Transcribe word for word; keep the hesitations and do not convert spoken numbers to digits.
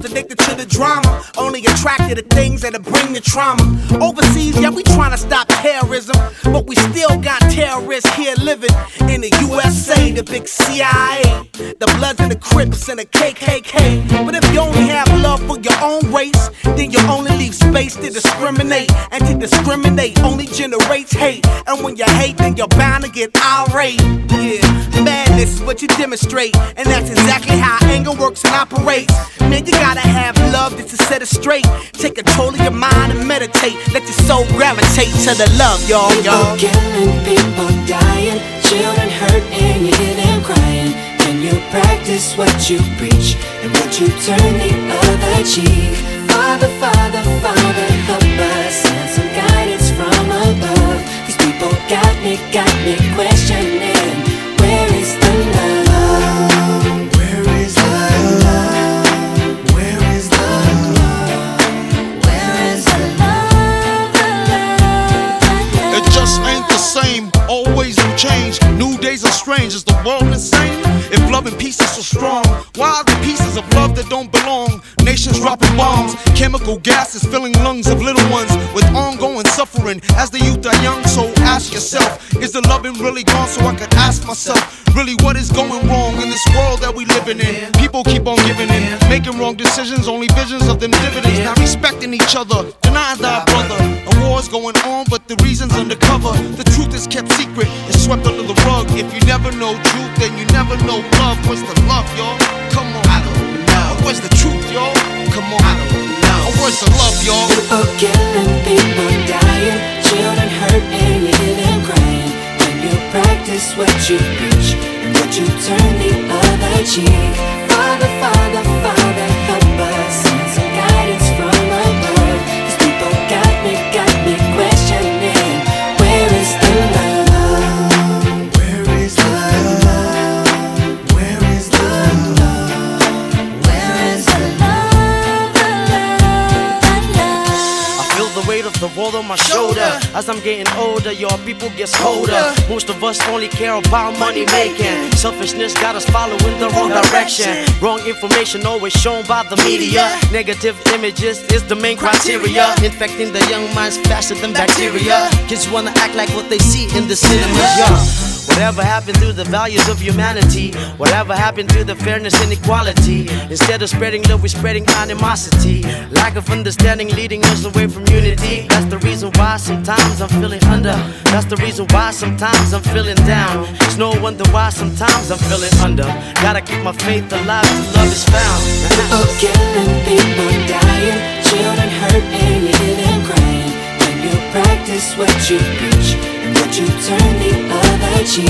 addicted to the drama, only attracted to things that'll bring the trauma. Overseas, yeah, we tryna stop terrorism, but we still got terrorists here living in the U S A, the big C I A, the Bloods and the Crips and the K K K. But if you only have love for your own race, then you only leave space to discriminate, and to discriminate only generates hate. And when you hate, then you're bound to get irate. Yeah, madness is what you demonstrate, and that's exactly how anger works and operates. Man, you gotta have love just to set it straight. Take control of your mind and meditate. Let your soul gravitate to the love, y'all, y'all. People killing, people dying, children hurt and you hear them crying. When you practice what you preach, and would you turn the other cheek? Father, Father, Father, help us, send some guidance from above. These people got me, got me questioning, where is the love? Where is the love? Where is the love? Where is the love? The love, the love? It just ain't the same, always in change. New days are strange, is the world insane? If love and peace is so strong, why are the pieces of love that don't belong? Nations dropping bombs, chemical gases filling lungs of little ones with ongoing suffering as the youth are young. So ask yourself, is the loving really gone? So I could ask myself, really what is going wrong in this world that we living in? People keep on giving in, making wrong decisions, only visions of them dividends, not respecting each other, denying thy brother. A war's going on, but the reason's undercover. The truth is kept secret, it's swept under the rug. If you never know truth, then you never know love. Where's the love, y'all? Come on, I don't know. Where's the truth, y'all? Come on, I don't know. Where's the love, y'all? People killing, people dying, children hurt and you hear them crying. When you practice what you preach, and would you turn the other cheek? Father, Father, Father, help us, send some guidance from above. These people got me, got me questioning, where is the love? Where is the love? Where is the love? Where is the love? The love, the love. I feel the weight of the world on my shoulder. As I'm getting older, your people get colder. Most of us only care about money making. Selfishness got us following the wrong direction. Wrong information always shown by the media. Negative images is the main criteria, infecting the young minds faster than bacteria. Kids wanna act like what they see in the cinemas, yeah. Whatever happened to the values of humanity? Whatever happened to the fairness and equality? Instead of spreading love, we're spreading animosity. Lack of understanding leading us away from unity. That's the reason why sometimes I'm feeling under. That's the reason why sometimes I'm feeling down. It's no wonder why sometimes I'm feeling under. Gotta keep my faith alive till love is found. People killing, people dying, children hurt and you hear them crying. When you practice what you preach, and would you turn the other cheek?